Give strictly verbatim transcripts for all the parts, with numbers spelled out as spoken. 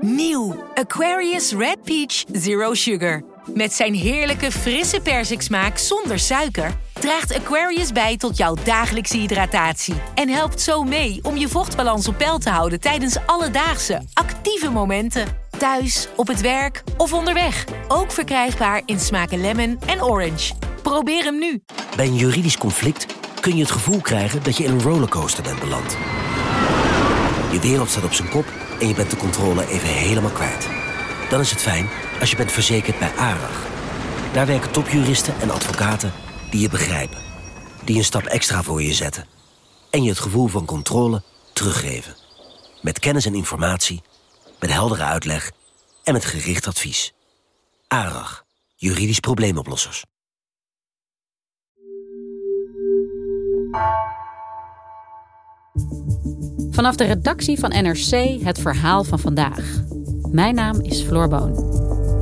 Nieuw Aquarius Red Peach Zero Sugar. Met zijn heerlijke frisse persiksmaak zonder suiker draagt Aquarius bij tot jouw dagelijkse hydratatie en helpt zo mee om je vochtbalans op peil te houden tijdens alledaagse, actieve momenten. Thuis, op het werk of onderweg. Ook verkrijgbaar in smaken lemon en orange. Probeer hem nu. Bij een juridisch conflict kun je het gevoel krijgen dat je in een rollercoaster bent beland. Je wereld staat op zijn kop en je bent de controle even helemaal kwijt. Dan is het fijn als je bent verzekerd bij ARAG. Daar werken topjuristen en advocaten die je begrijpen. Die een stap extra voor je zetten. En je het gevoel van controle teruggeven. Met kennis en informatie, met heldere uitleg en met gericht advies. ARAG, juridisch probleemoplossers. Vanaf de redactie van N R C het verhaal van vandaag. Mijn naam is Floor Boon.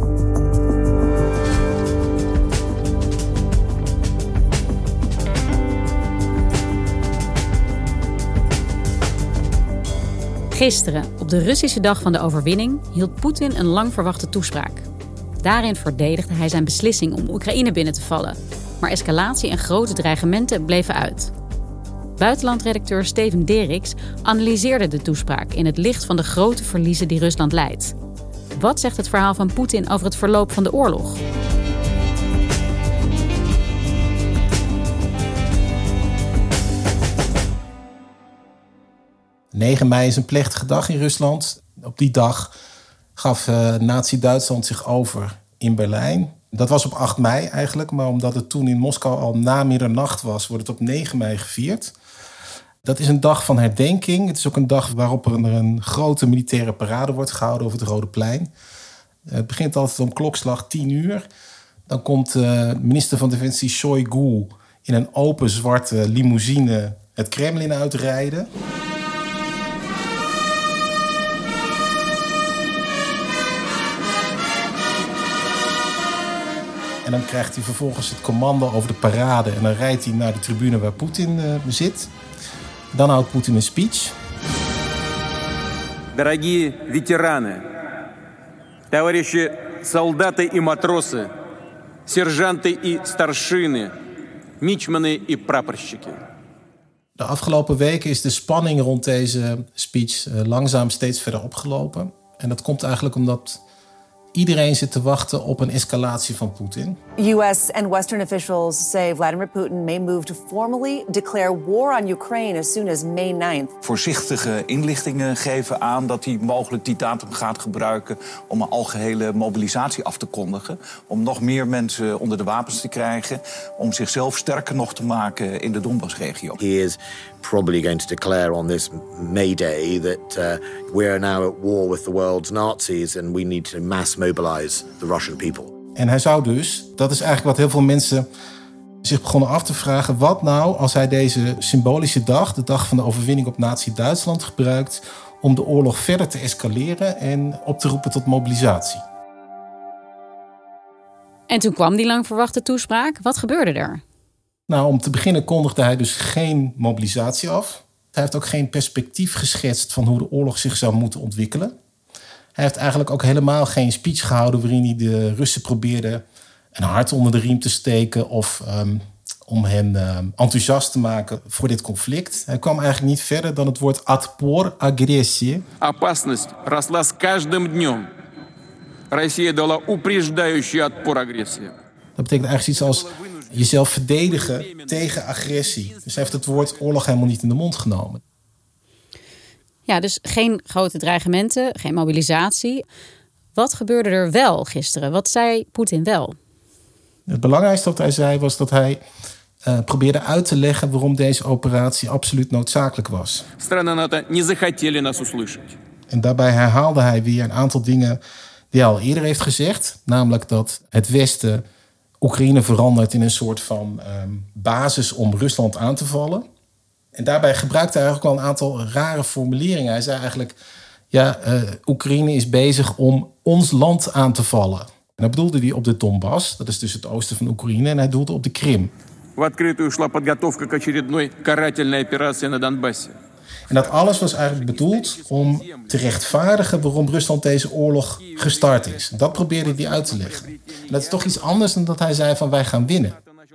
Gisteren, op de Russische dag van de overwinning, hield Poetin een lang verwachte toespraak. Daarin verdedigde hij zijn beslissing om Oekraïne binnen te vallen. Maar escalatie en grote dreigementen bleven uit. Buitenlandredacteur Steven Derricks analyseerde de toespraak in het licht van de grote verliezen die Rusland lijdt. Wat zegt het verhaal van Poetin over het verloop van de oorlog? negen mei is een plechtige dag in Rusland. Op die dag gaf uh, Nazi-Duitsland zich over in Berlijn. Dat was op acht mei eigenlijk, maar omdat het toen in Moskou al na middernacht was, wordt het op negen mei gevierd. Dat is een dag van herdenking. Het is ook een dag waarop er een grote militaire parade wordt gehouden over het Rode Plein. Het begint altijd om klokslag tien uur. Dan komt uh, minister van Defensie Shoigu in een open zwarte limousine het Kremlin uitrijden. En dan krijgt hij vervolgens het commando over de parade. En dan rijdt hij naar de tribune waar Poetin uh, zit. Dan houdt Poetin een speech. Дорогие ветераны, товарищи солдаты и матросы, сержанты и старшины, мичманы и прапорщики. De afgelopen weken is de spanning rond deze speech uh, langzaam steeds verder opgelopen. En dat komt eigenlijk omdat iedereen zit te wachten op een escalatie van Poetin. U S and Western officials say Vladimir Putin may move to formally declare war on Ukraine as soon as May ninth. Voorzichtige inlichtingen geven aan dat hij mogelijk die datum gaat gebruiken om een algehele mobilisatie af te kondigen. Om nog meer mensen onder de wapens te krijgen. Om zichzelf sterker nog te maken in de Donbassregio. He is probably going to declare on this May Day that uh, we are now at war with the world's Nazis and we need to mass mobilize the Russian people. En hij zou dus, dat is eigenlijk wat heel veel mensen zich begonnen af te vragen, wat nou als hij deze symbolische dag, de dag van de overwinning op Nazi-Duitsland, gebruikt om de oorlog verder te escaleren en op te roepen tot mobilisatie. En toen kwam die lang verwachte toespraak. Wat gebeurde er? Nou, om te beginnen kondigde hij dus geen mobilisatie af. Hij heeft ook geen perspectief geschetst van hoe de oorlog zich zou moeten ontwikkelen. Hij heeft eigenlijk ook helemaal geen speech gehouden waarin hij de Russen probeerde een hart onder de riem te steken of um, om hen um, enthousiast te maken voor dit conflict. Hij kwam eigenlijk niet verder dan het woord отпор, агрессия. Опасность росла с каждым днем. Россия дала упреждающий отпор агрессии. Dat betekent eigenlijk iets als jezelf verdedigen tegen agressie. Dus hij heeft het woord oorlog helemaal niet in de mond genomen. Ja, dus geen grote dreigementen, geen mobilisatie. Wat gebeurde er wel gisteren? Wat zei Poetin wel? Het belangrijkste wat hij zei was dat hij uh, probeerde uit te leggen waarom deze operatie absoluut noodzakelijk was. Страны НАТО не захотели нас услышать. En daarbij herhaalde hij weer een aantal dingen die hij al eerder heeft gezegd. Namelijk dat het Westen Oekraïne verandert in een soort van um, basis om Rusland aan te vallen. En daarbij gebruikte hij eigenlijk al een aantal rare formuleringen. Hij zei eigenlijk, ja, uh, Oekraïne is bezig om ons land aan te vallen. En dat bedoelde hij op de Donbass, dat is dus het oosten van Oekraïne, en hij doelde op de Krim. В открытую шла подготовка к очередной карательной операции на Донбассе. En dat alles was eigenlijk bedoeld om te rechtvaardigen waarom Rusland deze oorlog gestart is. Dat probeerde hij uit te leggen. En dat is toch iets anders dan dat hij zei van wij gaan winnen.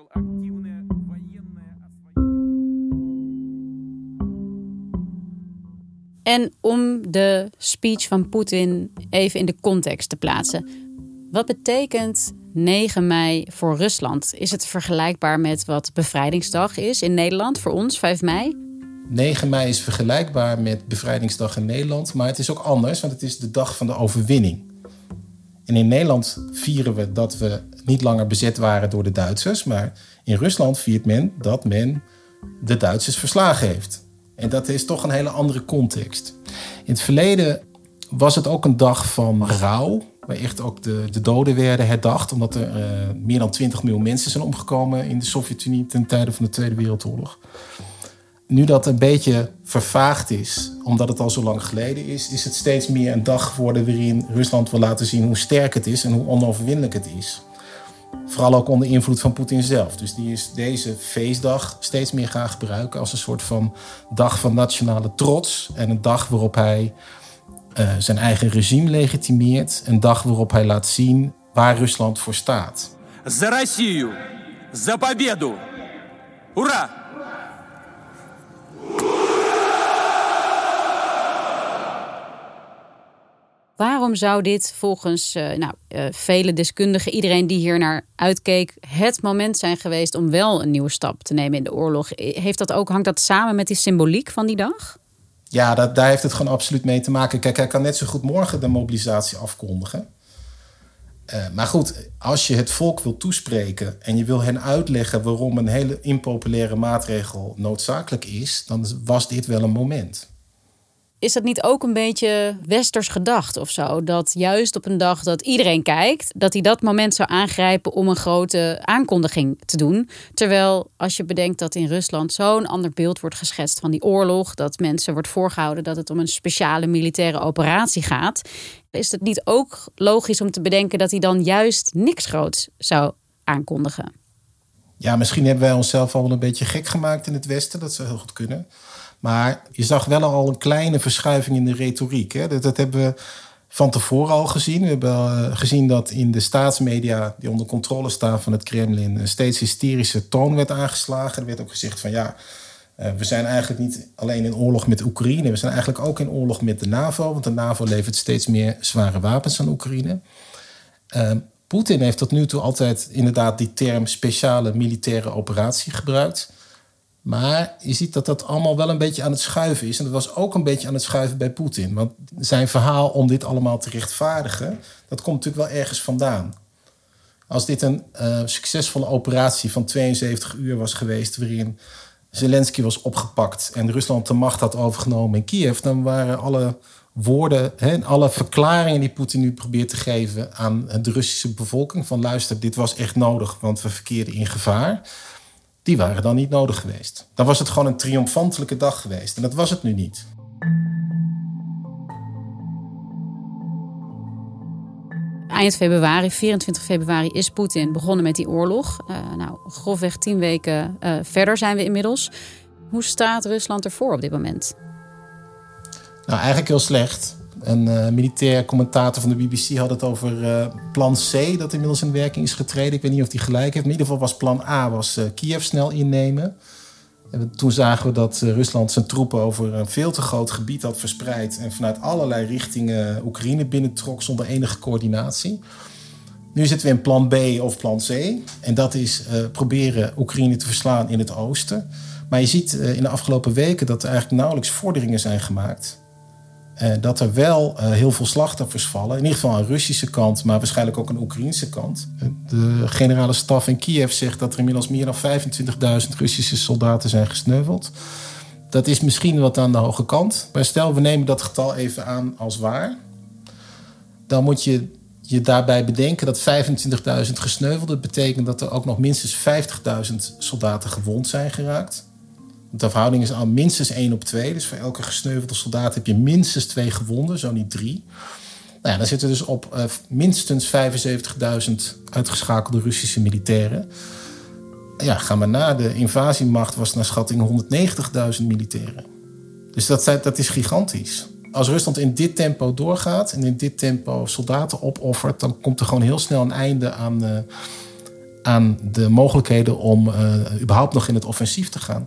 En om de speech van Poetin even in de context te plaatsen. Wat betekent negen mei voor Rusland? Is het vergelijkbaar met wat Bevrijdingsdag is in Nederland voor ons, vijf mei? negen mei is vergelijkbaar met Bevrijdingsdag in Nederland. Maar het is ook anders, want het is de dag van de overwinning. En in Nederland vieren we dat we niet langer bezet waren door de Duitsers. Maar in Rusland viert men dat men de Duitsers verslagen heeft. En dat is toch een hele andere context. In het verleden was het ook een dag van rouw. Waar echt ook de, de doden werden herdacht. Omdat er uh, meer dan twintig miljoen mensen zijn omgekomen in de Sovjet-Unie ten tijde van de Tweede Wereldoorlog. Nu dat een beetje vervaagd is, omdat het al zo lang geleden is, is het steeds meer een dag geworden waarin Rusland wil laten zien hoe sterk het is en hoe onoverwinnelijk het is. Vooral ook onder invloed van Poetin zelf. Dus die is deze feestdag steeds meer gaan gebruiken als een soort van dag van nationale trots. En een dag waarop hij uh, zijn eigen regime legitimeert. Een dag waarop hij laat zien waar Rusland voor staat. За Россию! За победу! Ура! Waarom zou dit volgens uh, nou, uh, vele deskundigen, iedereen die hier naar uitkeek, het moment zijn geweest om wel een nieuwe stap te nemen in de oorlog? Heeft dat ook, hangt dat samen met die symboliek van die dag? Ja, dat, daar heeft het gewoon absoluut mee te maken. Kijk, hij kan net zo goed morgen de mobilisatie afkondigen. Uh, maar goed, als je het volk wil toespreken en je wil hen uitleggen waarom een hele impopulaire maatregel noodzakelijk is, dan was dit wel een moment. Is dat niet ook een beetje westers gedacht of zo? Dat juist op een dag dat iedereen kijkt, dat hij dat moment zou aangrijpen om een grote aankondiging te doen. Terwijl als je bedenkt dat in Rusland zo'n ander beeld wordt geschetst van die oorlog, dat mensen wordt voorgehouden dat het om een speciale militaire operatie gaat, is het niet ook logisch om te bedenken dat hij dan juist niks groots zou aankondigen? Ja, misschien hebben wij onszelf al wel een beetje gek gemaakt in het Westen. Dat zou heel goed kunnen. Maar je zag wel al een kleine verschuiving in de retoriek. Hè? Dat, dat hebben we van tevoren al gezien. We hebben uh, gezien dat in de staatsmedia die onder controle staan van het Kremlin een steeds hysterische toon werd aangeslagen. Er werd ook gezegd van ja, uh, we zijn eigenlijk niet alleen in oorlog met Oekraïne. We zijn eigenlijk ook in oorlog met de NAVO. Want de NAVO levert steeds meer zware wapens aan Oekraïne. Uh, Poetin heeft tot nu toe altijd inderdaad die term speciale militaire operatie gebruikt. Maar je ziet dat dat allemaal wel een beetje aan het schuiven is. En dat was ook een beetje aan het schuiven bij Poetin. Want zijn verhaal om dit allemaal te rechtvaardigen, dat komt natuurlijk wel ergens vandaan. Als dit een uh, succesvolle operatie van tweeënzeventig uur was geweest, waarin Zelensky was opgepakt en Rusland de macht had overgenomen in Kiev, dan waren alle woorden en alle verklaringen die Poetin nu probeert te geven aan de Russische bevolking, van luister, dit was echt nodig, want we verkeerden in gevaar, die waren dan niet nodig geweest. Dan was het gewoon een triomfantelijke dag geweest. En dat was het nu niet. Eind februari, vierentwintig februari, is Poetin begonnen met die oorlog. Uh, nou, grofweg tien weken uh, verder zijn we inmiddels. Hoe staat Rusland ervoor op dit moment? Nou, eigenlijk heel slecht. Een uh, militair commentator van de B B C had het over uh, plan C, dat inmiddels in werking is getreden. Ik weet niet of hij gelijk heeft. Maar in ieder geval was plan A was, uh, Kiev snel innemen. En toen zagen we dat uh, Rusland zijn troepen over een veel te groot gebied had verspreid en vanuit allerlei richtingen Oekraïne binnentrok zonder enige coördinatie. Nu zitten we in plan B of plan C. En dat is uh, proberen Oekraïne te verslaan in het oosten. Maar je ziet uh, in de afgelopen weken dat er eigenlijk nauwelijks vorderingen zijn gemaakt. Uh, dat er wel uh, heel veel slachtoffers vallen. In ieder geval aan de Russische kant, maar waarschijnlijk ook aan de Oekraïnse kant. De generale staf in Kiev zegt dat er inmiddels meer dan vijfentwintigduizend Russische soldaten zijn gesneuveld. Dat is misschien wat aan de hoge kant. Maar stel, we nemen dat getal even aan als waar. Dan moet je je daarbij bedenken dat vijfentwintigduizend gesneuvelden betekent dat er ook nog minstens vijftigduizend soldaten gewond zijn geraakt. De verhouding is al minstens één op twee. Dus voor elke gesneuvelde soldaat heb je minstens twee gewonden, zo niet drie. Nou ja, dan zitten we dus op uh, minstens vijfenzeventigduizend uitgeschakelde Russische militairen. Ja, ga maar na. De invasiemacht was naar schatting honderdnegentigduizend militairen. Dus dat, dat is gigantisch. Als Rusland in dit tempo doorgaat en in dit tempo soldaten opoffert, dan komt er gewoon heel snel een einde aan, uh, aan de mogelijkheden om uh, überhaupt nog in het offensief te gaan.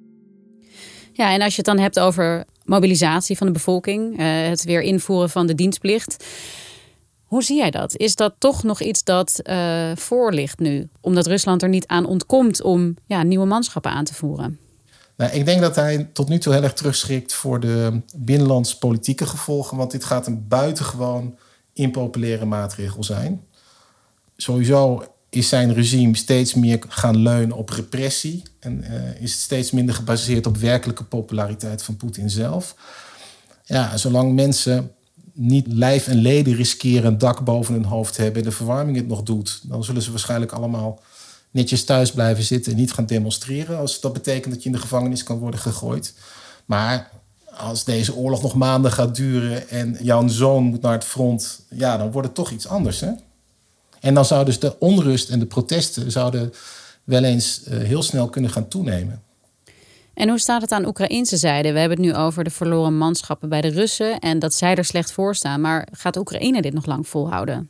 Ja, en als je het dan hebt over mobilisatie van de bevolking, uh, het weer invoeren van de dienstplicht. Hoe zie jij dat? Is dat toch nog iets dat uh, voor ligt nu? Omdat Rusland er niet aan ontkomt om ja, nieuwe manschappen aan te voeren. Nou, ik denk dat hij tot nu toe heel erg terugschrikt voor de binnenlands politieke gevolgen. Want dit gaat een buitengewoon impopulaire maatregel zijn. Sowieso is zijn regime steeds meer gaan leunen op repressie. En uh, is het steeds minder gebaseerd op werkelijke populariteit van Poetin zelf. Ja, zolang mensen niet lijf en leden riskeren, een dak boven hun hoofd hebben en de verwarming het nog doet, dan zullen ze waarschijnlijk allemaal netjes thuis blijven zitten en niet gaan demonstreren, als dat betekent dat je in de gevangenis kan worden gegooid. Maar als deze oorlog nog maanden gaat duren en jouw zoon moet naar het front, ja, dan wordt het toch iets anders, hè? En dan zou dus de onrust en de protesten zouden wel eens uh, heel snel kunnen gaan toenemen. En hoe staat het aan Oekraïnse zijde? We hebben het nu over de verloren manschappen bij de Russen en dat zij er slecht voor staan. Maar gaat Oekraïne dit nog lang volhouden?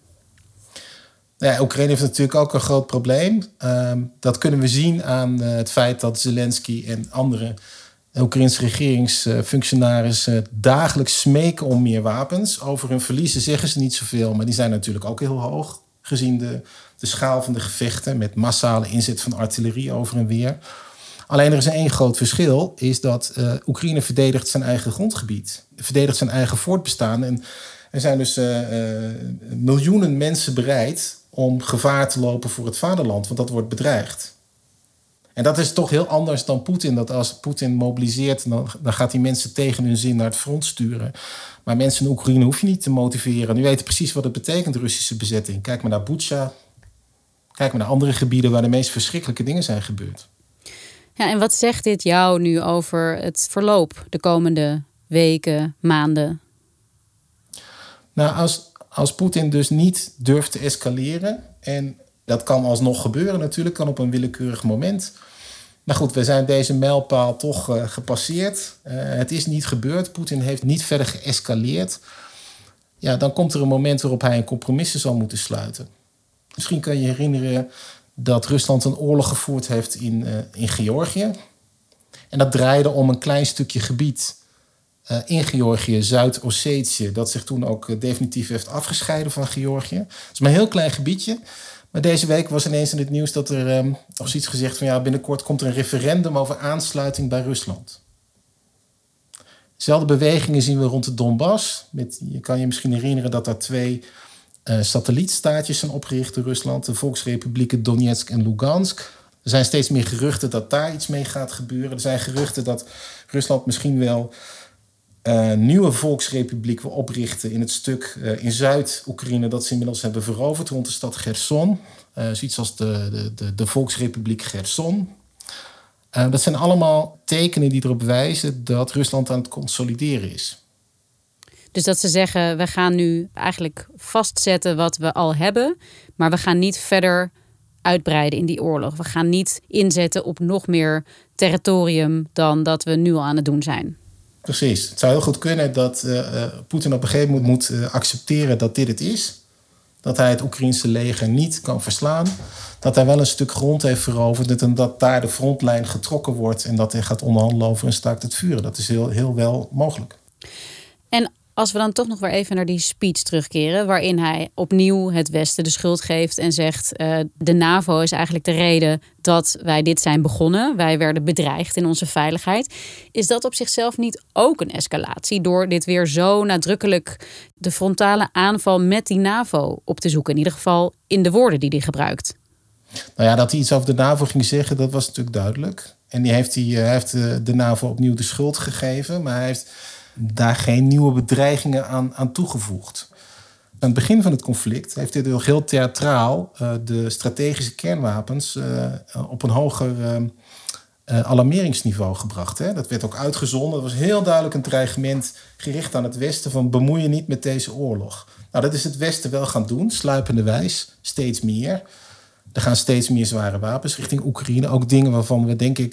Ja, Oekraïne heeft natuurlijk ook een groot probleem. Uh, dat kunnen we zien aan uh, het feit dat Zelensky en andere Oekraïnse regeringsfunctionarissen uh, dagelijks smeken om meer wapens. Over hun verliezen zeggen ze niet zoveel, maar die zijn natuurlijk ook heel hoog, gezien de, de schaal van de gevechten met massale inzet van artillerie over en weer. Alleen er is één groot verschil, is dat uh, Oekraïne verdedigt zijn eigen grondgebied. Verdedigt zijn eigen voortbestaan. En er zijn dus uh, uh, miljoenen mensen bereid om gevaar te lopen voor het vaderland, want dat wordt bedreigd. En dat is toch heel anders dan Poetin. Dat als Poetin mobiliseert, dan, dan gaat hij mensen tegen hun zin naar het front sturen. Maar mensen in Oekraïne hoef je niet te motiveren. Nu weten precies wat het betekent, de Russische bezetting. Kijk maar naar Butsja. Kijk maar naar andere gebieden waar de meest verschrikkelijke dingen zijn gebeurd. Ja, en wat zegt dit jou nu over het verloop de komende weken, maanden? Nou, als, als Poetin dus niet durft te escaleren, en dat kan alsnog gebeuren natuurlijk, kan op een willekeurig moment. Maar goed, we zijn deze mijlpaal toch uh, gepasseerd. Uh, het is niet gebeurd. Poetin heeft niet verder geëscaleerd. Ja, dan komt er een moment waarop hij een compromissen zal moeten sluiten. Misschien kan je herinneren dat Rusland een oorlog gevoerd heeft in, uh, in Georgië. En dat draaide om een klein stukje gebied uh, in Georgië, Zuid-Ossetië, dat zich toen ook uh, definitief heeft afgescheiden van Georgië. Het is maar een heel klein gebiedje. Maar deze week was ineens in het nieuws dat er um, of zoiets gezegd van ja, binnenkort komt er een referendum over aansluiting bij Rusland. Dezelfde bewegingen zien we rond de Donbass. Met, je kan je misschien herinneren dat daar twee uh, satellietstaatjes zijn opgericht door Rusland. De Volksrepublieken Donetsk en Lugansk. Er zijn steeds meer geruchten dat daar iets mee gaat gebeuren. Er zijn geruchten dat Rusland misschien wel Uh, een nieuwe volksrepubliek wil oprichten in het stuk uh, in Zuid-Oekraïne dat ze inmiddels hebben veroverd rond de stad Gerson. Uh, zoiets als de, de, de, de Volksrepubliek Gerson. Uh, dat zijn allemaal tekenen die erop wijzen dat Rusland aan het consolideren is. Dus dat ze zeggen, we gaan nu eigenlijk vastzetten wat we al hebben, maar we gaan niet verder uitbreiden in die oorlog. We gaan niet inzetten op nog meer territorium dan dat we nu al aan het doen zijn. Precies. Het zou heel goed kunnen dat uh, Poetin op een gegeven moment moet uh, accepteren dat dit het is. Dat hij het Oekraïnse leger niet kan verslaan. Dat hij wel een stuk grond heeft veroverd en dat daar de frontlijn getrokken wordt en dat hij gaat onderhandelen over een staakt het vuren. Dat is heel, heel wel mogelijk. En als we dan toch nog weer even naar die speech terugkeren, waarin hij opnieuw het Westen de schuld geeft en zegt uh, de NAVO is eigenlijk de reden dat wij dit zijn begonnen. Wij werden bedreigd in onze veiligheid. Is dat op zichzelf niet ook een escalatie door dit weer zo nadrukkelijk de frontale aanval met die NAVO op te zoeken? In ieder geval in de woorden die hij gebruikt. Nou ja, dat hij iets over de NAVO ging zeggen, dat was natuurlijk duidelijk. En die heeft, die, hij heeft de, de NAVO opnieuw de schuld gegeven, maar hij heeft daar geen nieuwe bedreigingen aan, aan toegevoegd. Aan het begin van het conflict heeft hij nog heel theatraal uh, de strategische kernwapens uh, op een hoger uh, uh, alarmeringsniveau gebracht. Hè. Dat werd ook uitgezonden. Dat was heel duidelijk een dreigement gericht aan het Westen van bemoei je niet met deze oorlog. Nou, dat is het Westen wel gaan doen, sluipenderwijs, steeds meer. Er gaan steeds meer zware wapens richting Oekraïne. Ook dingen waarvan we denk ik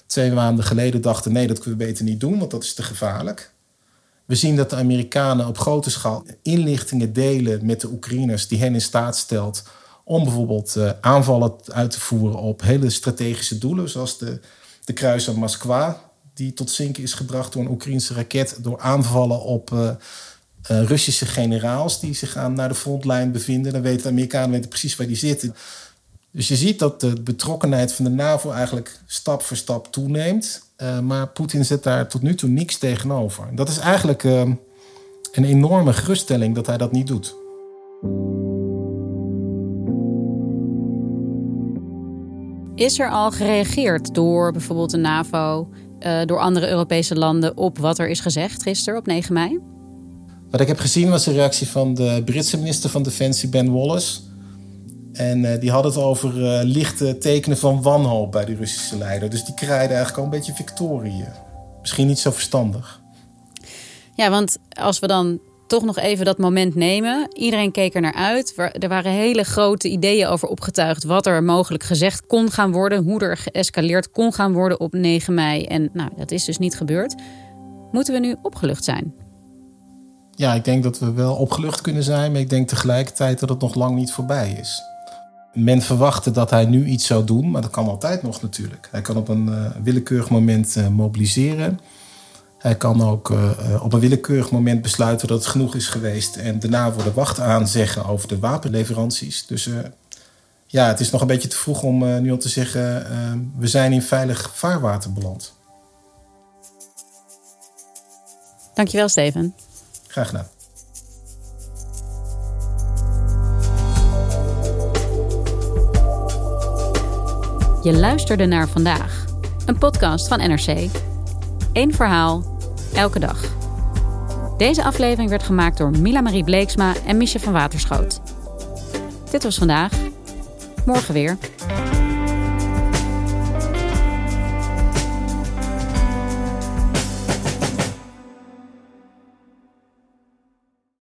twee maanden geleden dachten... nee, dat kunnen we beter niet doen, want dat is te gevaarlijk. We zien dat de Amerikanen op grote schaal inlichtingen delen met de Oekraïners... die hen in staat stelt om bijvoorbeeld uh, aanvallen uit te voeren op hele strategische doelen... zoals de, de kruiser Moskwa, die tot zinken is gebracht door een Oekraïnse raket... door aanvallen op uh, uh, Russische generaals die zich aan, naar de frontlijn bevinden. Dan weten de Amerikanen weten precies waar die zitten. Dus je ziet dat de betrokkenheid van de NAVO eigenlijk stap voor stap toeneemt... Uh, maar Poetin zet daar tot nu toe niks tegenover. Dat is eigenlijk uh, een enorme geruststelling dat hij dat niet doet. Is er al gereageerd door bijvoorbeeld de NAVO, uh, door andere Europese landen... op wat er is gezegd gisteren op negen mei? Wat ik heb gezien was de reactie van de Britse minister van Defensie, Ben Wallace... En uh, die had het over uh, lichte tekenen van wanhoop bij de Russische leider. Dus die kraaide eigenlijk al een beetje victorie. Misschien niet zo verstandig. Ja, want als we dan toch nog even dat moment nemen. Iedereen keek er naar uit. Er waren hele grote ideeën over opgetuigd... wat er mogelijk gezegd kon gaan worden. Hoe er geëscaleerd kon gaan worden op negen mei. En nou, dat is dus niet gebeurd. Moeten we nu opgelucht zijn? Ja, ik denk dat we wel opgelucht kunnen zijn. Maar ik denk tegelijkertijd dat het nog lang niet voorbij is. Men verwachtte dat hij nu iets zou doen, maar dat kan altijd nog natuurlijk. Hij kan op een uh, willekeurig moment uh, mobiliseren. Hij kan ook uh, op een willekeurig moment besluiten dat het genoeg is geweest... en daarna voor de wacht aanzeggen over de wapenleveranties. Dus uh, ja, het is nog een beetje te vroeg om uh, nu al te zeggen... Uh, we zijn in veilig vaarwater beland. Dankjewel, Steven. Graag gedaan. Je luisterde naar Vandaag, een podcast van N R C. Eén verhaal, elke dag. Deze aflevering werd gemaakt door Mila Marie Bleeksma en Miesje van Waterschoot. Dit was Vandaag. Morgen weer.